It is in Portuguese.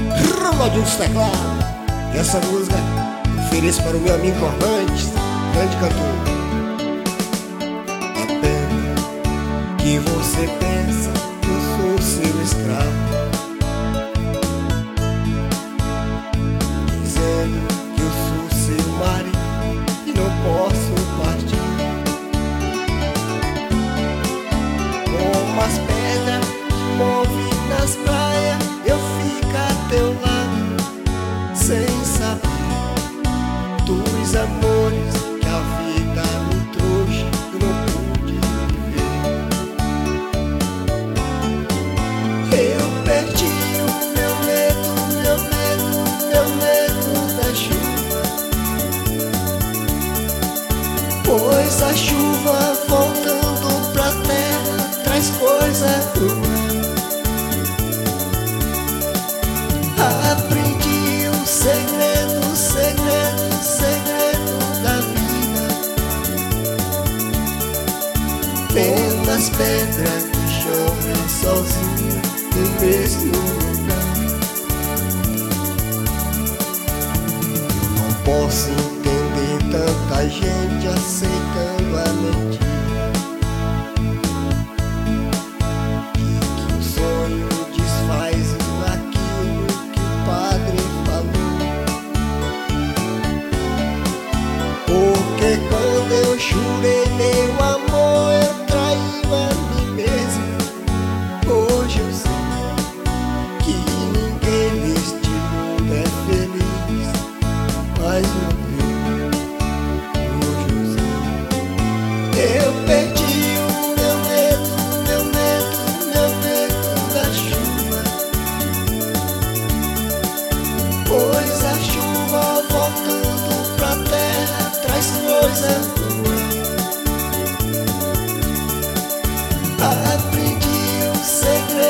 Ronaldinho dos teclados. E essa música eu ofereço para o meu amigo Orlandes, grande cantor. É pena que você pensa que eu sou seu escravo, dizendo que eu sou seu marido e não posso partir. Como as pedras que movem nas praias, eu fico a teu lado, sem saber dos amores que a vida me trouxe, eu não pude viver. Eu perdi o meu medo da chuva, pois a chuva voltando pra terra traz coisa boa. Aprendi o segredo da vida, vendo as pedras que choram sozinhas no mesmo lugar. Eu não posso entender tanta gente aceitando a mentira, que o sonho desfaz aquilo que o padre falou. Porque quando eu jurei meu amor, eu traí a mim mesmo. Hoje eu sei que ninguém neste mundo é feliz, mas hoje eu sei. Eu perdi o meu medo da chuva, pois a chuva voltando pra terra traz coisa boa. Aprendi o segredo